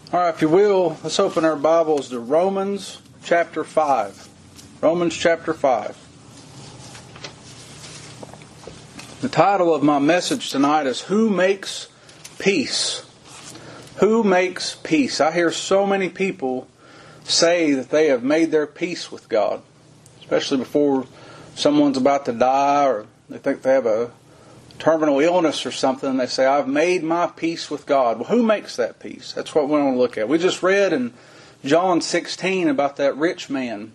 All right, if you will, let's open our Bibles to Romans chapter 5. Romans chapter 5. The title of my message tonight is Who Makes Peace? Who makes peace? I hear so many people say that they have made their peace with God, especially before someone's about to die or they think they have a terminal illness or something. They say, I've made my peace with God. Well, who makes that peace? That's what we want to look at. We just read in John 16 about that rich man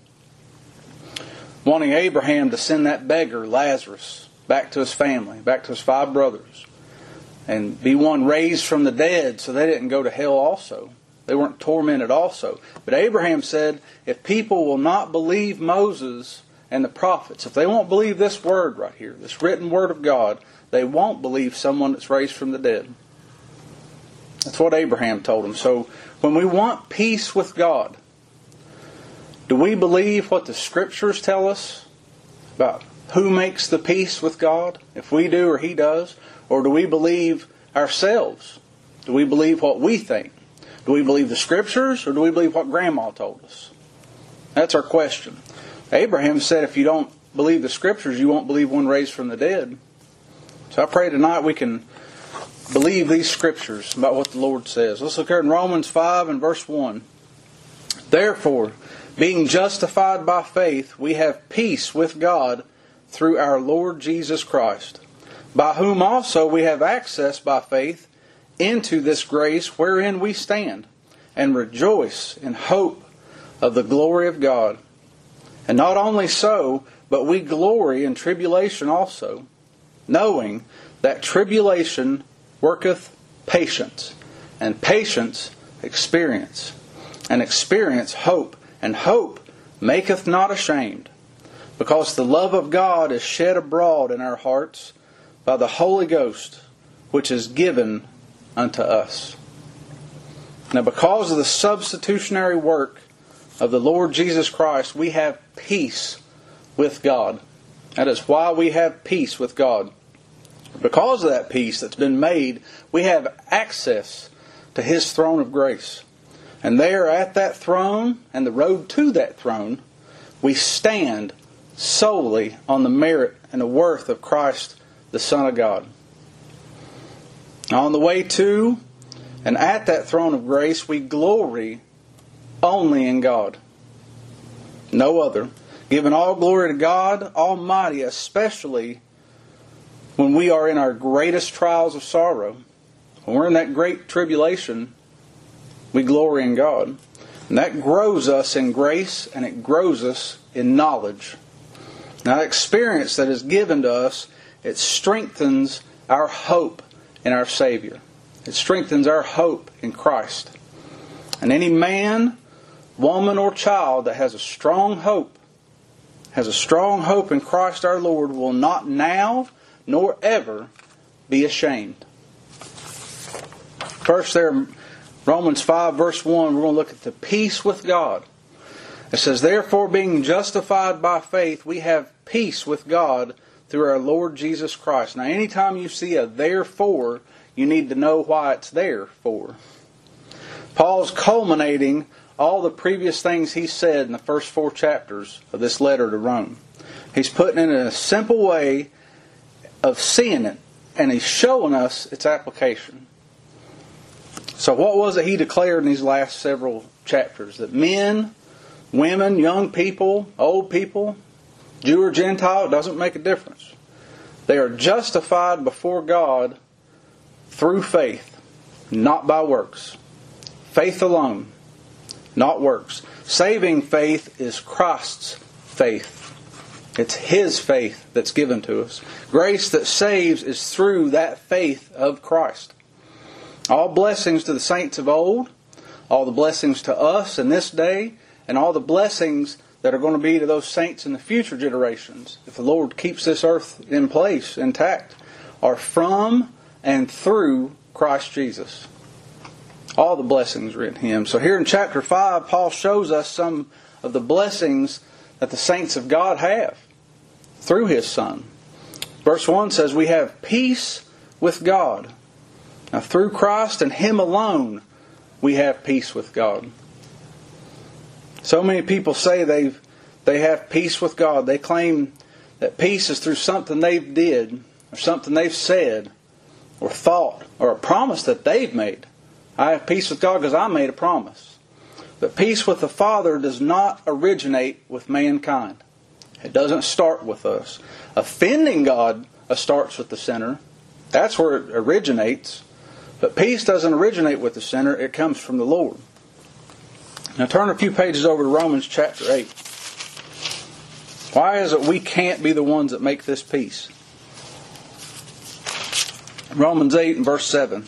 wanting Abraham to send that beggar, Lazarus, back to his family, back to his 5 brothers, and be one raised from the dead so they didn't go to hell also. They weren't tormented also. But Abraham said, if people will not believe Moses and the prophets, if they won't believe this word right here, this written word of God, they won't believe someone that's raised from the dead. That's what Abraham told him. So when we want peace with God, do we believe what the Scriptures tell us about who makes the peace with God? If we do or He does? Or do we believe ourselves? Do we believe what we think? Do we believe the Scriptures or do we believe what Grandma told us? That's our question. Abraham said if you don't believe the Scriptures, you won't believe one raised from the dead. So I pray tonight we can believe these Scriptures about what the Lord says. Let's look here in Romans 5 and verse 1. Therefore, being justified by faith, we have peace with God through our Lord Jesus Christ, by whom also we have access by faith into this grace wherein we stand, and rejoice in hope of the glory of God. And not only so, but we glory in tribulation also, knowing that tribulation worketh patience, and patience experience, and experience hope, and hope maketh not ashamed, because the love of God is shed abroad in our hearts by the Holy Ghost, which is given unto us. Now, because of the substitutionary work of the Lord Jesus Christ, we have peace with God. That is why we have peace with God. Because of that peace that's been made, we have access to His throne of grace. And there at that throne, and the road to that throne, we stand solely on the merit and the worth of Christ, the Son of God. On the way to and at that throne of grace, we glory only in God. No other. Giving all glory to God Almighty, especially when we are in our greatest trials of sorrow. When we're in that great tribulation, we glory in God. And that grows us in grace and it grows us in knowledge. Now, that experience that is given to us, it strengthens our hope in our Savior. It strengthens our hope in Christ. And any man, woman, or child that has a strong hope in Christ our Lord will not now nor ever be ashamed. First there, Romans 5 verse 1, we're going to look at the peace with God. It says, therefore being justified by faith, we have peace with God through our Lord Jesus Christ. Now anytime you see a therefore, you need to know why it's there for. Paul's culminating all the previous things he said in the first 4 chapters of this letter to Rome. He's putting it in a simple way of seeing it, and he's showing us its application. So what was it he declared in these last several chapters? That men, women, young people, old people, Jew or Gentile, it doesn't make a difference. They are justified before God through faith, not by works. Faith alone, not works. Saving faith is Christ's faith. It's His faith that's given to us. Grace that saves is through that faith of Christ. All blessings to the saints of old, all the blessings to us in this day, and all the blessings that are going to be to those saints in the future generations, if the Lord keeps this earth in place, intact, are from and through Christ Jesus. All the blessings are in Him. So here in chapter 5, Paul shows us some of the blessings that the saints of God have through His Son. Verse 1 says, we have peace with God. Now through Christ and Him alone, we have peace with God. So many people say they have peace with God. They claim that peace is through something they've did, or something they've said, or thought, or a promise that they've made. I have peace with God because I made a promise. But peace with the Father does not originate with mankind. It doesn't start with us. Offending God starts with the sinner. That's where it originates. But peace doesn't originate with the sinner. It comes from the Lord. Now turn a few pages over to Romans chapter 8. Why is it we can't be the ones that make this peace? Romans 8 and verse 7.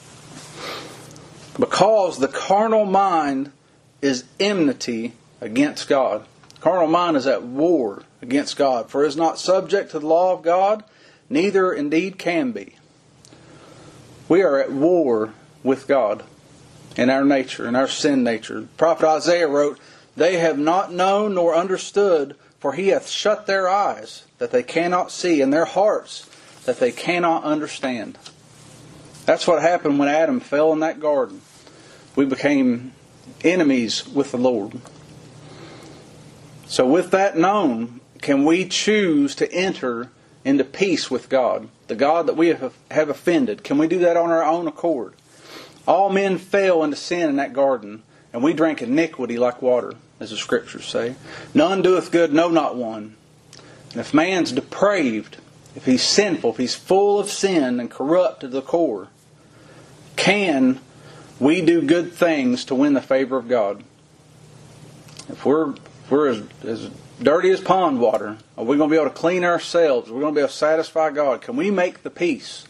Because the carnal mind is enmity against God. The carnal mind is at war against God. For it is not subject to the law of God, neither indeed can be. We are at war with God in our nature, in our sin nature. The prophet Isaiah wrote, "They have not known nor understood, for he hath shut their eyes, that they cannot see, and their hearts, that they cannot understand." That's what happened when Adam fell in that garden. We became enemies with the Lord. So with that known, can we choose to enter into peace with God, the God that we have offended? Can we do that on our own accord? All men fell into sin in that garden, and we drank iniquity like water, as the Scriptures say. None doeth good, no, not one. And if man's depraved, if he's sinful, if he's full of sin and corrupt to the core, can we do good things to win the favor of God? If we're as dirty as pond water, are we going to be able to clean ourselves? Are we going to be able to satisfy God? Can we make the peace?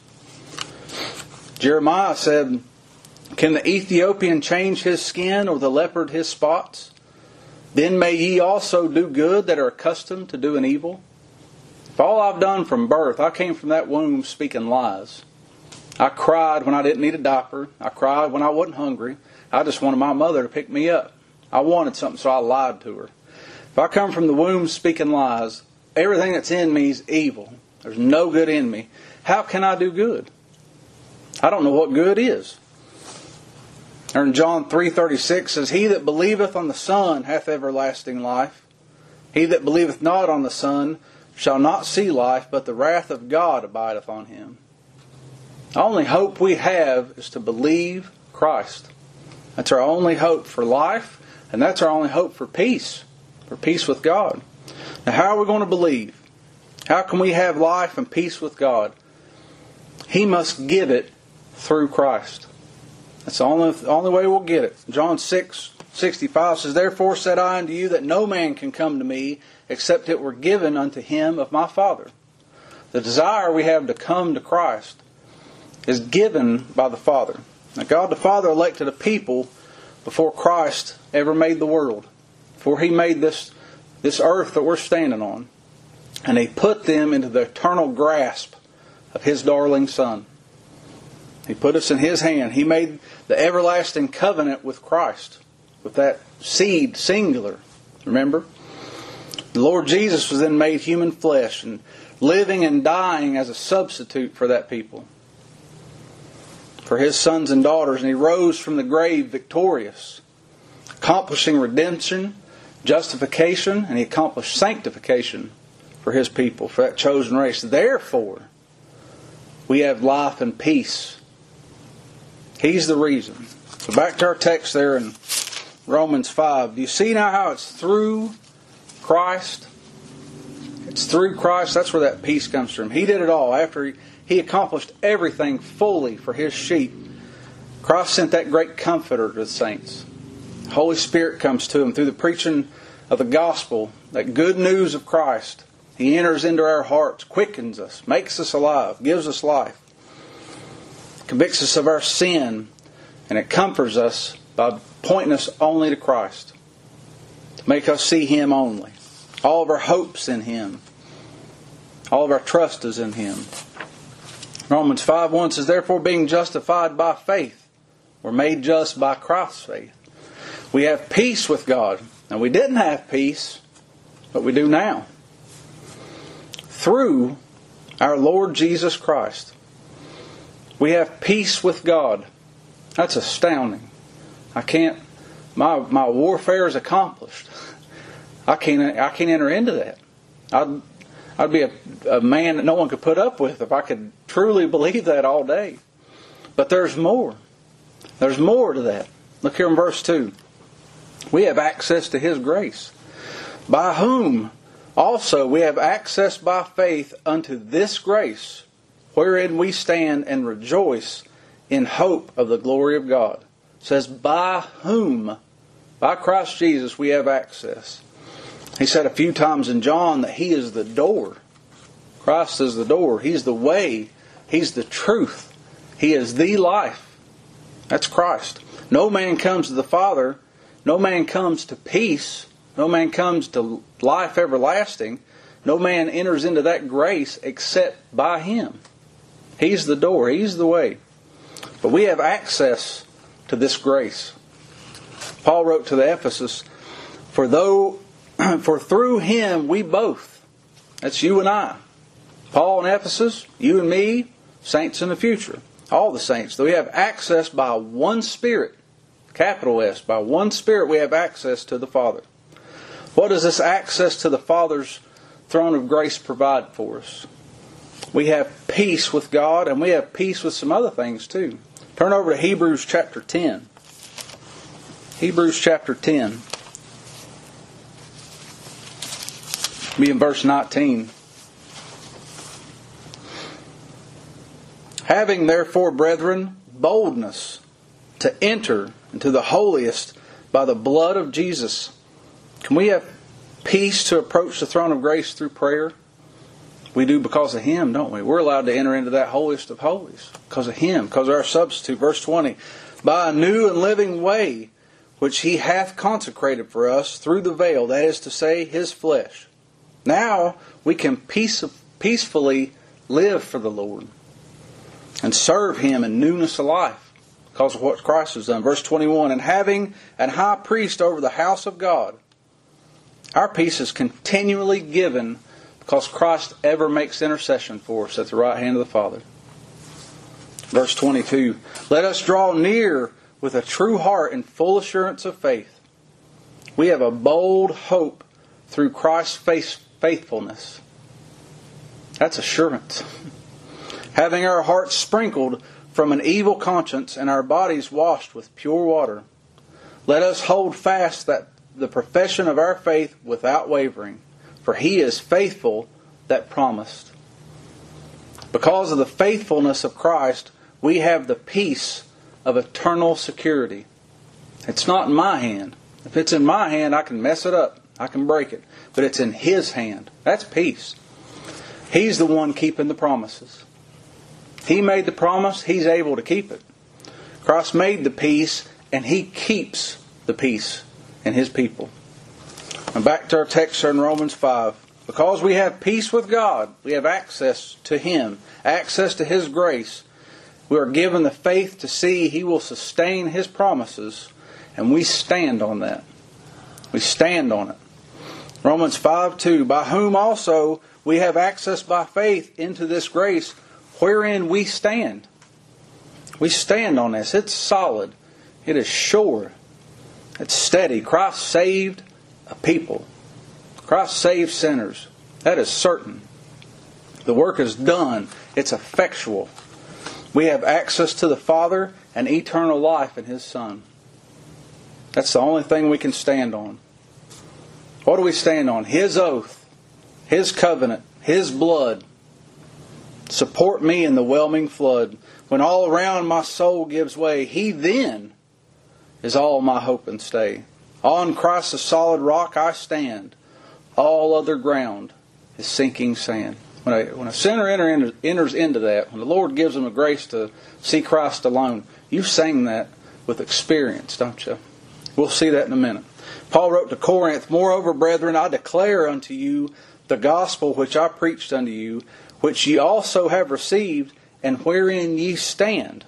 Jeremiah said, "Can the Ethiopian change his skin, or the leopard his spots? Then may ye also do good that are accustomed to doing evil." If all I've done from birth, I came from that womb speaking lies. I cried when I didn't need a diaper. I cried when I wasn't hungry. I just wanted my mother to pick me up. I wanted something, so I lied to her. If I come from the womb speaking lies, everything that's in me is evil. There's no good in me. How can I do good? I don't know what good is. Or in John 3:36 says, "He that believeth on the Son hath everlasting life. He that believeth not on the Son shall not see life, but the wrath of God abideth on him." The only hope we have is to believe Christ. That's our only hope for life, and that's our only hope for peace with God. Now, how are we going to believe? How can we have life and peace with God? He must give it through Christ. That's the only way we'll get it. John 6:65 says, "Therefore said I unto you that no man can come to me except it were given unto him of my Father." The desire we have to come to Christ is given by the Father. Now, God the Father elected a people before Christ ever made the world, before He made this earth that we're standing on. And He put them into the eternal grasp of His darling Son. He put us in His hand. He made the everlasting covenant with Christ, with that seed, singular. Remember? The Lord Jesus was then made human flesh and living and dying as a substitute for that people, for His sons and daughters. And He rose from the grave victorious, accomplishing redemption, justification, and He accomplished sanctification for His people, for that chosen race. Therefore, we have life and peace. He's the reason. So back to our text there in Romans 5. Do you see now how it's through Christ? It's through Christ. That's where that peace comes from. He did it all. After He accomplished everything fully for His sheep, Christ sent that great comforter to the saints. The Holy Spirit comes to them through the preaching of the gospel, that good news of Christ. He enters into our hearts, quickens us, makes us alive, gives us life, convicts us of our sin, and it comforts us by pointing us only to Christ, to make us see Him only. All of our hopes in Him. All of our trust is in Him. Romans 5:1 says, "Therefore being justified by faith, we're made just by Christ's faith. We have peace with God." Now we didn't have peace, but we do now. Through our Lord Jesus Christ. We have peace with God. That's astounding. I can't. My warfare is accomplished. I can't enter into that. I'd be a man that no one could put up with if I could truly believe that all day. But there's more. There's more to that. Look here in verse 2. We have access to His grace, by whom also we have access by faith unto this grace, wherein we stand and rejoice in hope of the glory of God. It says, by whom? By Christ Jesus we have access. He said a few times in John that He is the door. Christ is the door. He's the way. He's the truth. He is the life. That's Christ. No man comes to the Father. No man comes to peace. No man comes to life everlasting. No man enters into that grace except by Him. He's the door. He's the way. But we have access to this grace. Paul wrote to the Ephesus, For through Him we both, that's you and I, Paul in Ephesus, you and me, saints in the future, all the saints, that we have access by one Spirit, capital S, by one Spirit we have access to the Father. What does this access to the Father's throne of grace provide for us? We have peace with God, and we have peace with some other things too. Turn over to Hebrews chapter 10. Hebrews chapter 10. Be in verse 19. Having therefore, brethren, boldness to enter into the holiest by the blood of Jesus. Can we have peace to approach the throne of grace through prayer? We do because of Him, don't we? We're allowed to enter into that holiest of holies because of Him, because of our substitute. Verse 20. By a new and living way, which He hath consecrated for us through the veil, that is to say, His flesh. Now we can peacefully live for the Lord and serve Him in newness of life because of what Christ has done. Verse 21, and having an high priest over the house of God, our peace is continually given because Christ ever makes intercession for us at the right hand of the Father. Verse 22, let us draw near with a true heart and full assurance of faith. We have a bold hope through Christ's faithfulness. That's assurance. Having our hearts sprinkled from an evil conscience and our bodies washed with pure water, let us hold fast that the profession of our faith without wavering, for He is faithful that promised. Because of the faithfulness of Christ, we have the peace of eternal security. It's not in my hand. If it's in my hand, I can mess it up. I can break it. But it's in His hand. That's peace. He's the one keeping the promises. He made the promise. He's able to keep it. Christ made the peace, and He keeps the peace in His people. And back to our text in Romans 5. Because we have peace with God, we have access to Him, access to His grace. We are given the faith to see He will sustain His promises, and we stand on that. We stand on it. Romans 5:2, by whom also we have access by faith into this grace, wherein we stand. We stand on this. It's solid. It is sure. It's steady. Christ saved a people. Christ saved sinners. That is certain. The work is done. It's effectual. We have access to the Father and eternal life in His Son. That's the only thing we can stand on. What do we stand on? His oath, His covenant, His blood. Support me in the whelming flood. When all around my soul gives way, He then is all my hope and stay. On Christ the solid rock I stand. All other ground is sinking sand. When a sinner enters into that, when the Lord gives them the grace to see Christ alone, you sing that with experience, don't you? We'll see that in a minute. Paul wrote to Corinth, moreover, brethren, I declare unto you the gospel which I preached unto you, which ye also have received, and wherein ye stand.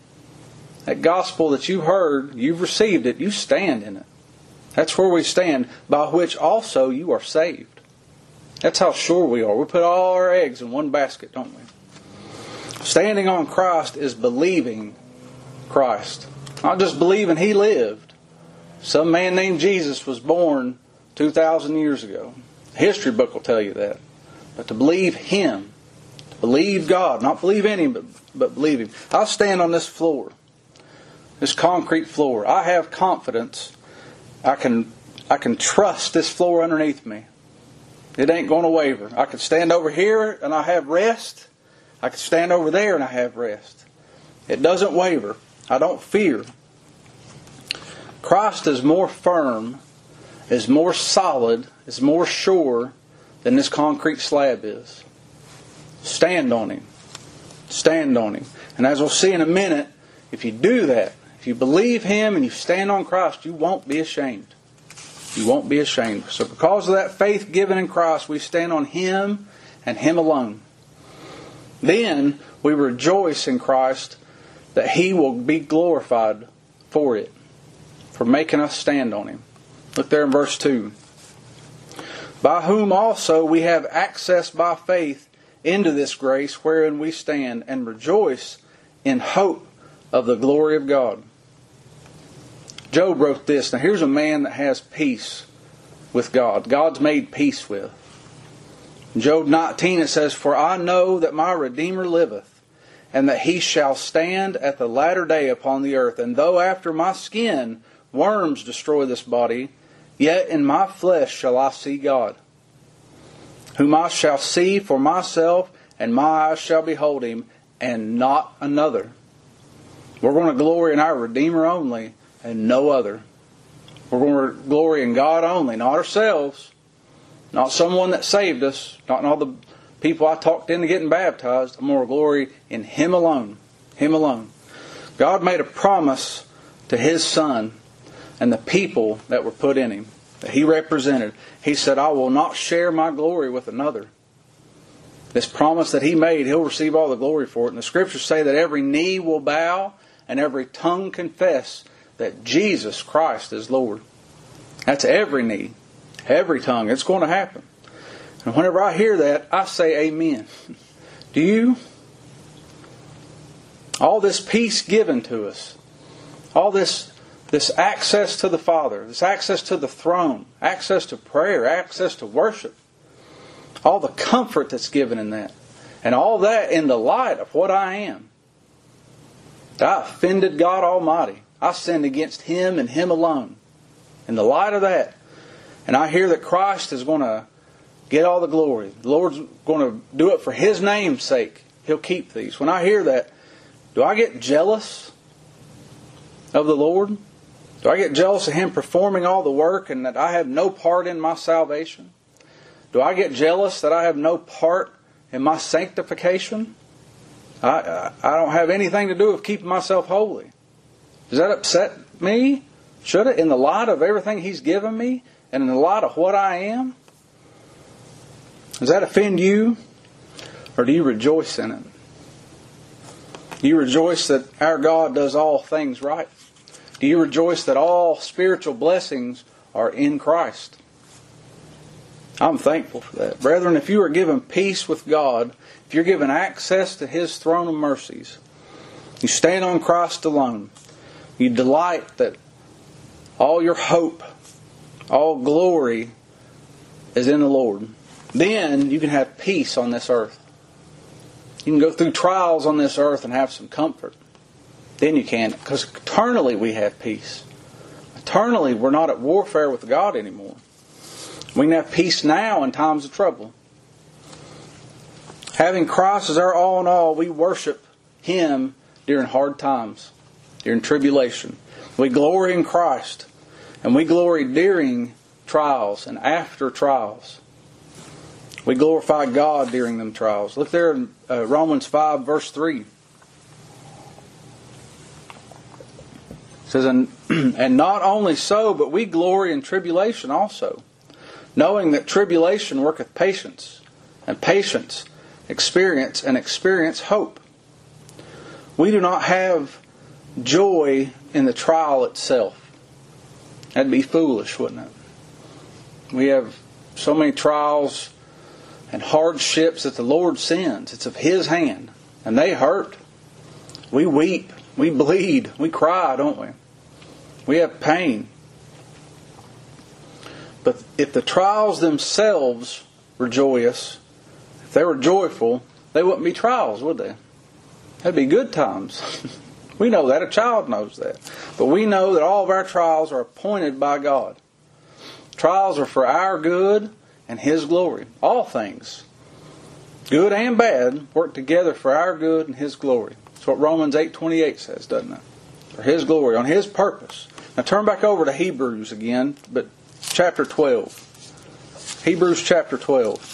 That gospel that you've heard, you've received it, you stand in it. That's where we stand, by which also you are saved. That's how sure we are. We put all our eggs in one basket, don't we? Standing on Christ is believing Christ. Not just believing He lived. Some man named Jesus was born 2,000 years ago. The history book will tell you that. But to believe Him, to believe God, not believe any, but believe Him. I'll stand on this floor, this concrete floor. I have confidence. I can trust this floor underneath me. It ain't going to waver. I can stand over here and I have rest. I can stand over there and I have rest. It doesn't waver. I don't fear. Christ is more firm, is more solid, is more sure than this concrete slab is. Stand on Him. Stand on Him. And as we'll see in a minute, if you do that, if you believe Him and you stand on Christ, you won't be ashamed. You won't be ashamed. So because of that faith given in Christ, we stand on Him and Him alone. Then we rejoice in Christ that He will be glorified for it, for making us stand on Him. Look there in verse 2. By whom also we have access by faith into this grace wherein we stand, and rejoice in hope of the glory of God. Job wrote this. Now here's a man that has peace with God. God's made peace with. In Job 19 it says, For I know that my Redeemer liveth, and that He shall stand at the latter day upon the earth. And though after my skin worms destroy this body, yet in my flesh shall I see God, whom I shall see for myself, and my eyes shall behold Him, and not another. We're going to glory in our Redeemer only, and no other. We're going to glory in God only, not ourselves, not someone that saved us, not all the people I talked into getting baptized. I'm going to glory in Him alone. Him alone. God made a promise to His Son and the people that were put in Him, that He represented. He said, I will not share my glory with another. This promise that He made, He'll receive all the glory for it. And the Scriptures say that every knee will bow and every tongue confess that Jesus Christ is Lord. That's every knee, every tongue. It's going to happen. And whenever I hear that, I say amen. Do you? All this peace given to us, all this access to the Father, this access to the throne, access to prayer, access to worship, all the comfort that's given in that, and all that in the light of what I am. I offended God Almighty. I sinned against Him and Him alone. In the light of that, and I hear that Christ is going to get all the glory. The Lord's going to do it for His name's sake. He'll keep these. When I hear that, do I get jealous of the Lord? Do I get jealous of Him performing all the work and that I have no part in my salvation? Do I get jealous that I have no part in my sanctification? I don't have anything to do with keeping myself holy. Does that upset me? Should it? In the light of everything He's given me and in the light of what I am? Does that offend you? Or do you rejoice in it? Do you rejoice that our God does all things right? Do you rejoice that all spiritual blessings are in Christ? I'm thankful for that. Brethren, if you are given peace with God, if you're given access to His throne of mercies, you stand on Christ alone, you delight that all your hope, all glory is in the Lord, then you can have peace on this earth. You can go through trials on this earth and have some comfort. Then you can, because eternally we have peace. Eternally we're not at warfare with God anymore. We can have peace now in times of trouble. Having Christ as our all in all, we worship Him during hard times, during tribulation. We glory in Christ, and we glory during trials and after trials. We glorify God during them trials. Look there in Romans 5 verse 3. It says, and not only so, but we glory in tribulation also, knowing that tribulation worketh patience, and patience experience, and experience hope. We do not have joy in the trial itself. That'd be foolish, wouldn't it? We have so many trials and hardships that the Lord sends. It's of His hand, and they hurt. We weep. We bleed. We cry, don't we? We have pain. But if the trials themselves were joyous, if they were joyful, they wouldn't be trials, would they? That'd be good times. We know that. A child knows that. But we know that all of our trials are appointed by God. Trials are for our good and His glory. All things, good and bad, work together for our good and His glory. That's what Romans 8:28 says, doesn't it? For His glory, on His purpose. Now turn back over to Hebrews again, but chapter 12. Hebrews chapter 12.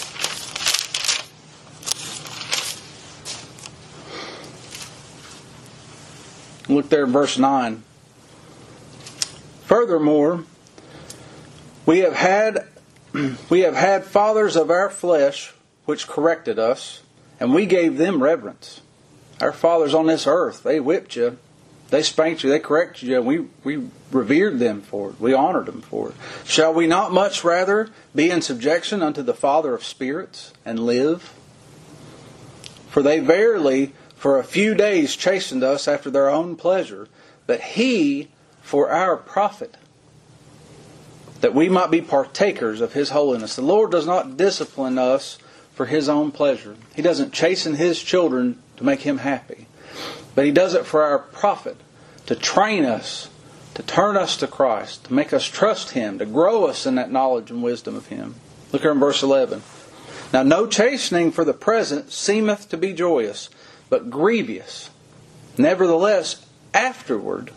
Look there at verse 9. Furthermore, we have had fathers of our flesh which corrected us, and we gave them reverence. Our fathers on this earth, they whipped you, they spanked you, they corrected you, and we revered them for it. We honored them for it. Shall we not much rather be in subjection unto the Father of spirits and live? For they verily for a few days chastened us after their own pleasure, but He for our profit, that we might be partakers of His holiness. The Lord does not discipline us for His own pleasure. He doesn't chasten His children to make Him happy. But He does it for our profit, to train us, to turn us to Christ, to make us trust Him, to grow us in that knowledge and wisdom of Him. Look here in verse 11. Now no chastening for the present seemeth to be joyous, but grievous. Nevertheless, afterward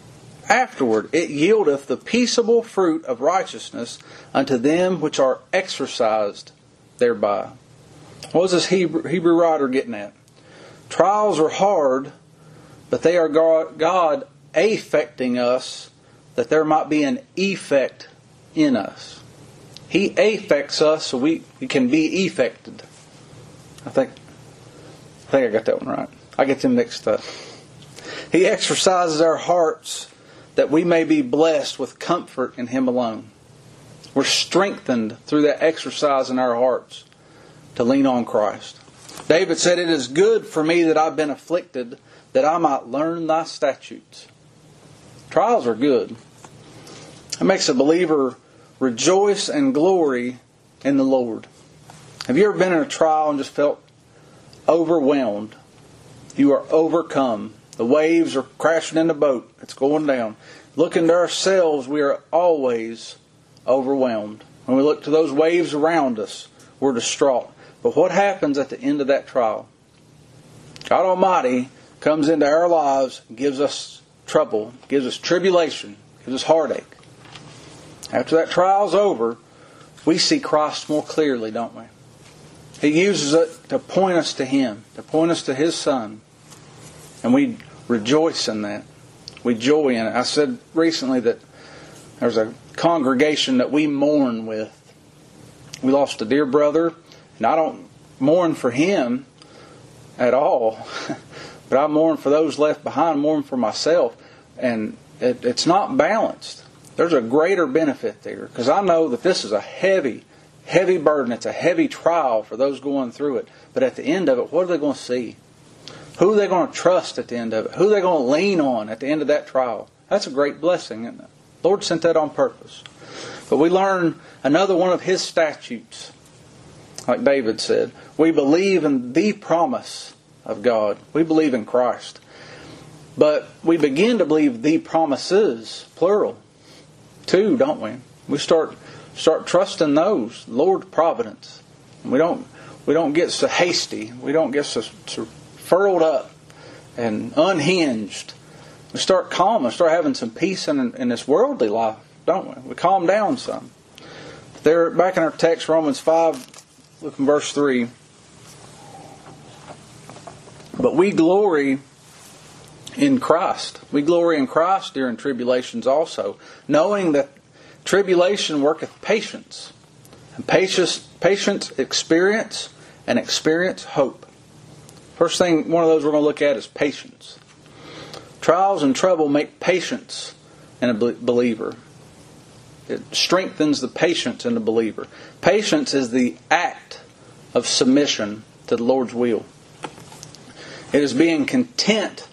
it yieldeth the peaceable fruit of righteousness unto them which are exercised thereby. What was this Hebrew writer getting at? Trials are hard, but they are God affecting us, that there might be an effect in us. He affects us so we can be effected. I think I got that one right. I get them mixed up. He exercises our hearts that we may be blessed with comfort in Him alone. We're strengthened through that exercise in our hearts to lean on Christ. David said, "It is good for me that I've been afflicted, that I might learn Thy statutes." Trials are good. It makes a believer rejoice and glory in the Lord. Have you ever been in a trial and just felt overwhelmed? You are overcome. The waves are crashing in the boat. It's going down. Looking to ourselves, we are always overwhelmed. When we look to those waves around us, we're distraught. But what happens at the end of that trial? God Almighty comes into our lives and gives us trouble, gives us tribulation, gives us heartache. After that trial's over, we see Christ more clearly, don't we? He uses it to point us to Him, to point us to His Son. And we rejoice in that. We joy in it. I said recently that there's a congregation that we mourn with. We lost a dear brother, and I don't mourn for him at all. But I mourn for those left behind, mourn for myself. And it's not balanced. There's a greater benefit there. Because I know that this is a heavy burden. It's a heavy trial for those going through it. But at the end of it, what are they going to see? Who are they going to trust at the end of it? Who are they going to lean on at the end of that trial? That's a great blessing, isn't it? The Lord sent that on purpose. But we learn another one of His statutes. Like David said, we believe in the promise of God. We believe in Christ. But we begin to believe the promises, plural, too, don't we? We start trusting those, Lord's providence. And we don't get so hasty. We don't get so furled up and unhinged. We start calm and start having some peace in this worldly life, don't we? We calm down some. There, back in our text, Romans 5, look in verse 3. But we glory in Christ. We glory in Christ during tribulations also, knowing that tribulation worketh patience. And patience experience, and experience hope. First thing, one of those we're going to look at is patience. Trials and trouble make patience in a believer. It strengthens the patience in the believer. Patience is the act of submission to the Lord's will. It is being content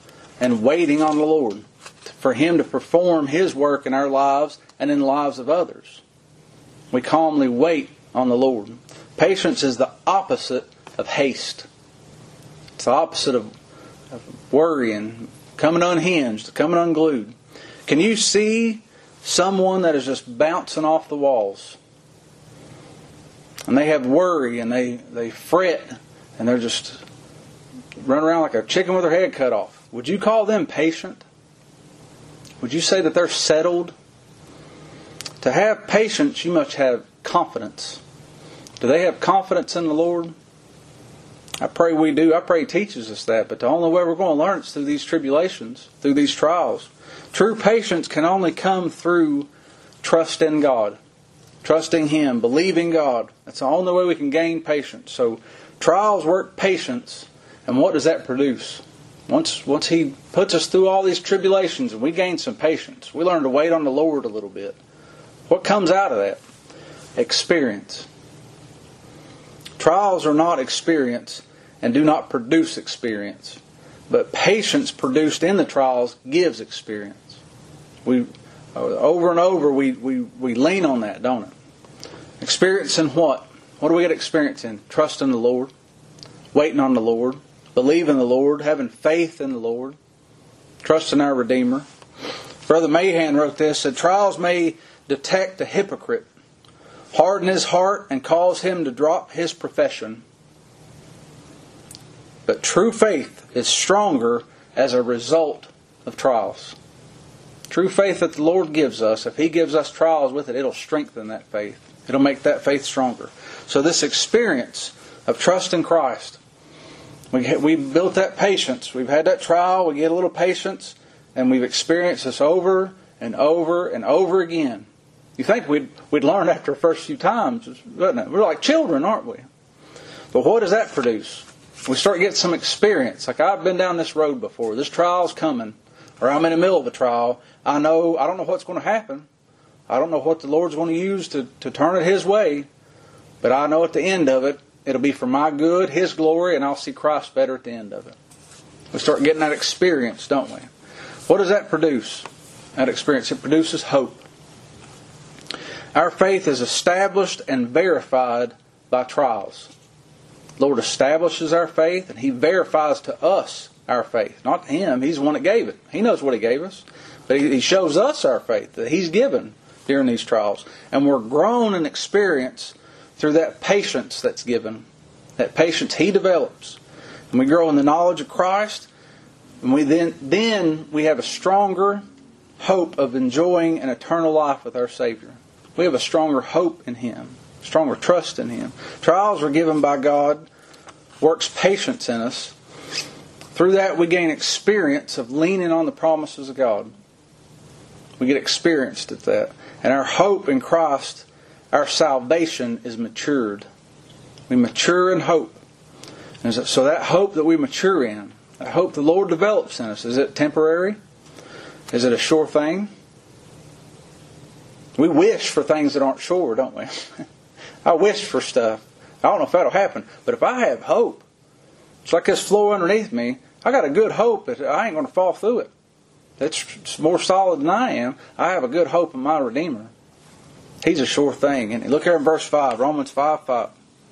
and waiting on the Lord for Him to perform His work in our lives and in the lives of others. We calmly wait on the Lord. Patience is the opposite of haste. It's the opposite of worrying, coming unhinged, coming unglued. Can you see someone that is just bouncing off the walls? And they have worry and they fret and they're just running around like a chicken with their head cut off. Would you call them patient? Would you say that they're settled? To have patience, you must have confidence. Do they have confidence in the Lord? I pray we do. I pray He teaches us that. But the only way we're going to learn is through these tribulations, through these trials. True patience can only come through trust in God. Trusting Him, believing God. That's the only way we can gain patience. So trials work patience. And what does that produce? Once He puts us through all these tribulations and we gain some patience, we learn to wait on the Lord a little bit. What comes out of that? Experience. Trials are not experience and do not produce experience. But patience produced in the trials gives experience. We over and over we lean on that, don't it? Experience in what? What do we get experience in? Trust in the Lord, waiting on the Lord, believe in the Lord, having faith in the Lord, trust in our Redeemer. Brother Mahan wrote this, said, trials may detect a hypocrite, harden his heart, and cause him to drop his profession. But true faith is stronger as a result of trials. True faith that the Lord gives us, if He gives us trials with it, it'll strengthen that faith. It'll make that faith stronger. So this experience of trust in Christ, we built that patience. We've had that trial, we get a little patience, and we've experienced this over and over and over again. You think we'd learn after the first few times, wouldn't it? We're like children, aren't we? But what does that produce? We start getting some experience. Like I've been down this road before. This trial's coming. Or I'm in the middle of a trial. I don't know what's going to happen. I don't know what the Lord's going to use to turn it His way. But I know at the end of it, it'll be for my good, His glory, and I'll see Christ better at the end of it. We start getting that experience, don't we? What does that produce? That experience, it produces hope. Our faith is established and verified by trials. The Lord establishes our faith and He verifies to us our faith. Not Him. He's the one that gave it. He knows what He gave us. But He shows us our faith that He's given during these trials. And we're grown in experience through that patience that's given. That patience He develops. And we grow in the knowledge of Christ. And we then we have a stronger hope of enjoying an eternal life with our Savior. We have a stronger hope in Him. Stronger trust in Him. Trials are given by God. Works patience in us. Through that we gain experience of leaning on the promises of God. We get experienced at that. And our hope in Christ, our salvation is matured. We mature in hope. And so that hope that we mature in, that hope the Lord develops in us, is it temporary? Is it a sure thing? We wish for things that aren't sure, don't we? I wish for stuff. I don't know if that'll happen. But if I have hope, it's like this floor underneath me. I got a good hope that I ain't going to fall through it. It's more solid than I am. I have a good hope in my Redeemer. He's a sure thing. And look here in verse 5, Romans 5:5.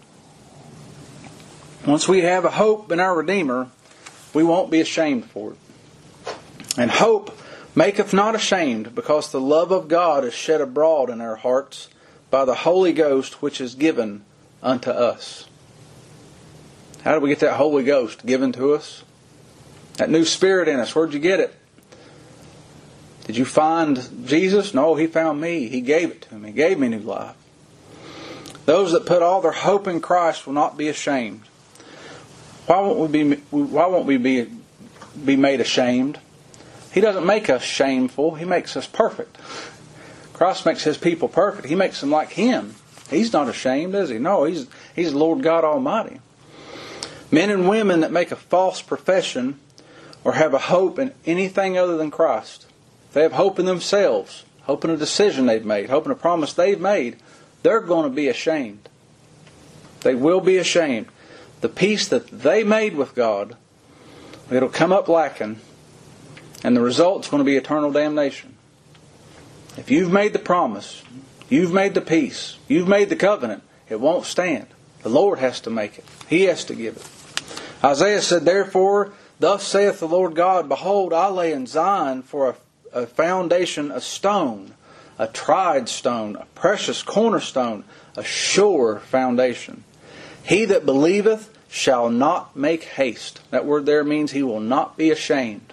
Once we have a hope in our Redeemer, we won't be ashamed for it. And hope maketh not ashamed, because the love of God is shed abroad in our hearts by the Holy Ghost which is given unto us. How did we get that Holy Ghost given to us? That new Spirit in us. Where'd you get it? Did you find Jesus? No, He found me. He gave it to me. He gave me new life. Those that put all their hope in Christ will not be ashamed. Why won't we be made ashamed? He doesn't make us shameful. He makes us perfect. Christ makes His people perfect. He makes them like Him. He's not ashamed, is He? No, He's the Lord God Almighty. Men and women that make a false profession or have a hope in anything other than Christ, if they have hope in themselves, hope in a decision they've made, hope in a promise they've made, they're going to be ashamed. They will be ashamed. The peace that they made with God, it'll come up lacking And the result's going to be eternal damnation. If you've made the promise, you've made the peace, you've made the covenant, it won't stand. The Lord has to make it. He has to give it. Isaiah said, "Therefore, thus saith the Lord God, Behold, I lay in Zion for a foundation, a stone, a tried stone, a precious cornerstone, a sure foundation. He that believeth shall not make haste." That word there means he will not be ashamed.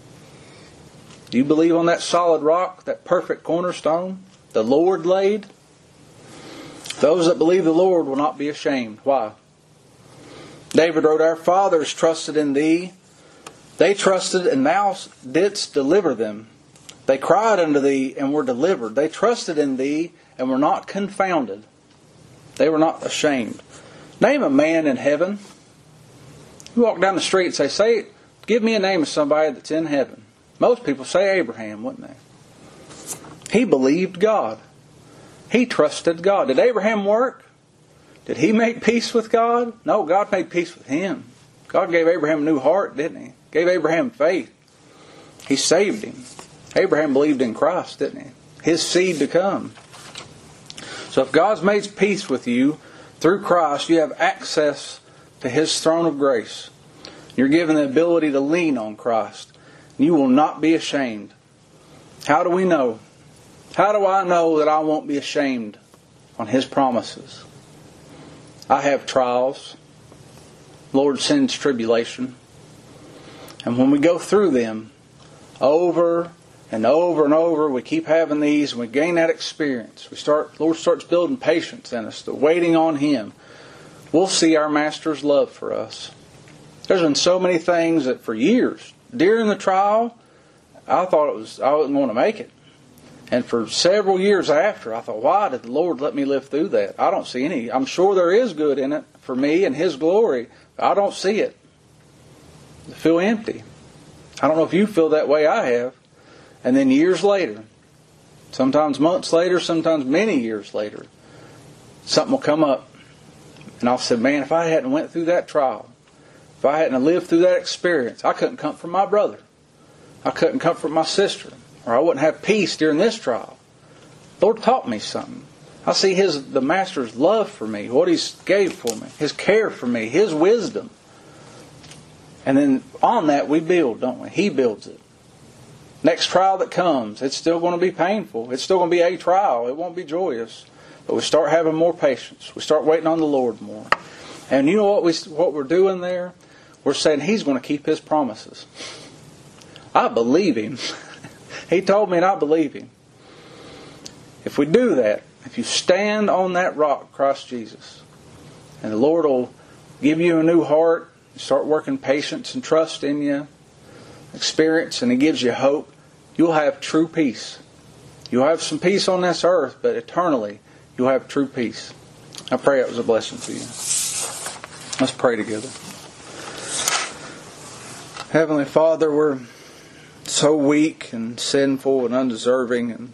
Do you believe on that solid rock, that perfect cornerstone the Lord laid? Those that believe the Lord will not be ashamed. Why? David wrote, "Our fathers trusted in Thee. They trusted, and Thou didst deliver them. They cried unto Thee, and were delivered. They trusted in Thee, and were not confounded." They were not ashamed. Name a man in heaven. You walk down the street and say, give me a name of somebody that's in heaven. Most people say Abraham, wouldn't they? He believed God. He trusted God. Did Abraham work? Did he make peace with God? No, God made peace with him. God gave Abraham a new heart, didn't He? Gave Abraham faith. He saved him. Abraham believed in Christ, didn't he? His seed to come. So if God's made peace with you through Christ, you have access to His throne of grace. You're given the ability to lean on Christ. You will not be ashamed. How do we know? How do I know that I won't be ashamed on His promises? I have trials. Lord sends tribulation. And when we go through them, over and over and over, we keep having these, and we gain that experience. Lord starts building patience in us, the waiting on Him. We'll see our Master's love for us. There's been so many things that for years, during the trial, I thought I wasn't going to make it. And for several years after, I thought, why did the Lord let me live through that? I don't see any. I'm sure there is good in it for me and His glory. But I don't see it. I feel empty. I don't know if you feel that way. I have. And then years later, sometimes months later, sometimes many years later, something will come up. And I'll say, man, if I hadn't went through that trial, if I hadn't lived through that experience, I couldn't comfort my brother. I couldn't comfort my sister. Or I wouldn't have peace during this trial. The Lord taught me something. I see the Master's love for me, what He gave for me, His care for me, His wisdom. And then on that we build, don't we? He builds it. Next trial that comes, it's still going to be painful. It's still going to be a trial. It won't be joyous. But we start having more patience. We start waiting on the Lord more. And you know what we're doing there? We're saying He's going to keep His promises. I believe Him. He told me and I believe Him. If we do that, if you stand on that rock, Christ Jesus, and the Lord will give you a new heart, start working patience and trust in you, experience, and He gives you hope, you'll have true peace. You'll have some peace on this earth, but eternally you'll have true peace. I pray it was a blessing to you. Let's pray together. Heavenly Father, we're so weak and sinful and undeserving, and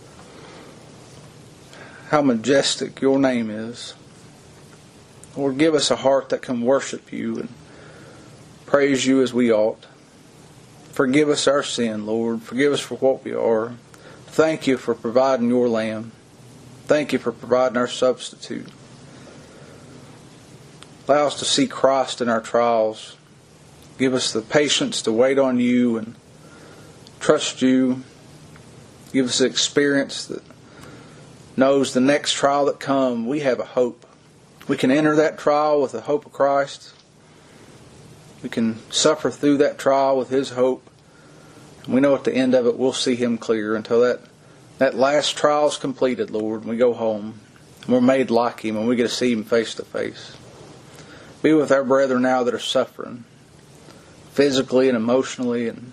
how majestic Your name is. Lord, give us a heart that can worship You and praise You as we ought. Forgive us our sin, Lord. Forgive us for what we are. Thank You for providing Your Lamb. Thank You for providing our substitute. Allow us to see Christ in our trials. Give us the patience to wait on You and trust You. Give us the experience that knows the next trial that comes, we have a hope. We can enter that trial with the hope of Christ. We can suffer through that trial with His hope. And we know at the end of it we'll see Him clear until that last trial is completed, Lord, and we go home. And we're made like Him and we get to see Him face to face. Be with our brethren now that are suffering, physically and emotionally, and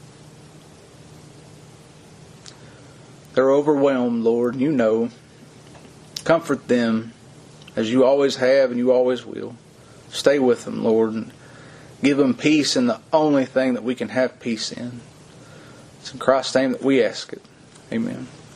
they're overwhelmed, Lord, and You know. Comfort them as You always have and You always will. Stay with them, Lord, and give them peace in the only thing that we can have peace in. It's in Christ's name that we ask it. Amen.